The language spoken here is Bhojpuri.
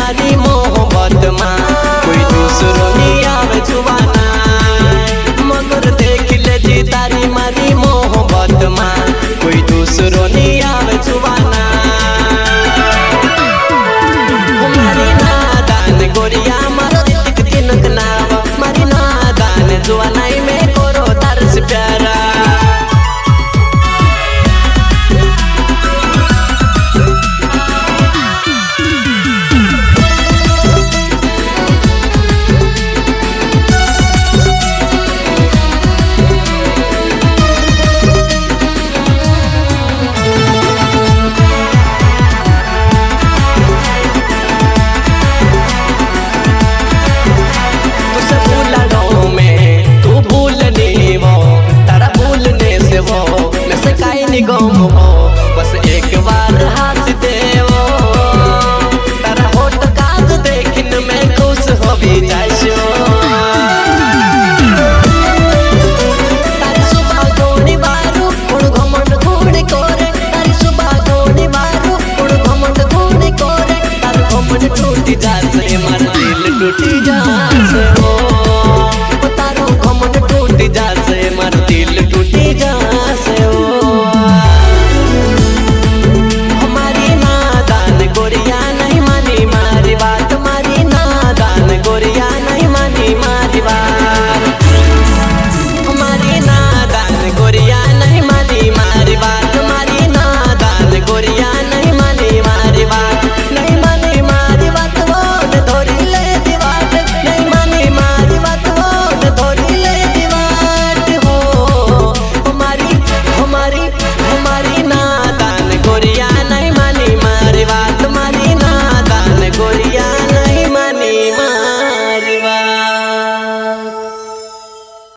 मारी मोहब्बत मां कोई दूसरो नहीं आवे जुबाना मगर देख ले जी तारी मारी मोहब्बत मां कोई दूसरो नहीं आवे जुबाना मारी नादान गोरिया मारो दिख तिनक नाव मारी नादान जुबानाई में करो तरस प्यारा गम हो बस एक बार हंस दे वो तारा होठ काज देखने में खुश हो भी जाइयो तारी सुबह गोनी मारू उड़ घमंड घूनी करे तारी सुबह गोनी मारू उड़ घमंड घूनी करे तार घमंड टूटी जासे मार दिल टूटी जासे